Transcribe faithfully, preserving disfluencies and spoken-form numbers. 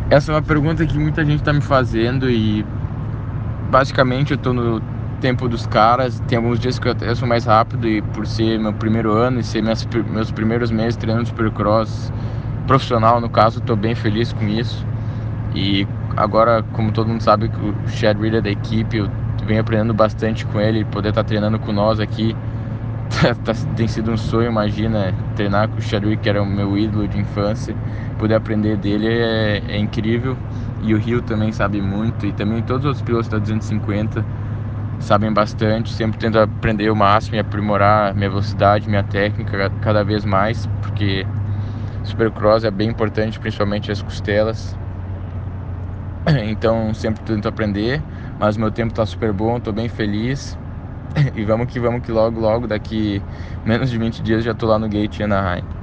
Essa é uma pergunta que muita gente tá me fazendo e basicamente eu tô no tempo dos caras. Tem alguns dias que eu até sou mais rápido e por ser meu primeiro ano e ser minhas, meus primeiros meses treinando Supercross profissional, no caso, tô bem feliz com isso. E agora, como todo mundo sabe, que o Chad Reed é da equipe, eu venho aprendendo bastante com ele, poder estar treinando com nós aqui. Tá, tem sido um sonho, imagina, treinar com o Chad Reed, que era o meu ídolo de infância. Poder aprender dele é, é incrível. E o Rio também sabe muito, e também todos os outros pilotos da duzentos e cinquenta sabem bastante. Sempre tento aprender o máximo e aprimorar minha velocidade, minha técnica cada vez mais, porque Supercross é bem importante, principalmente as costelas. Então sempre tento aprender, mas meu tempo tá super bom, tô bem feliz. E vamos que vamos que logo, logo, daqui menos de vinte dias já tô lá no Gate Anaheim.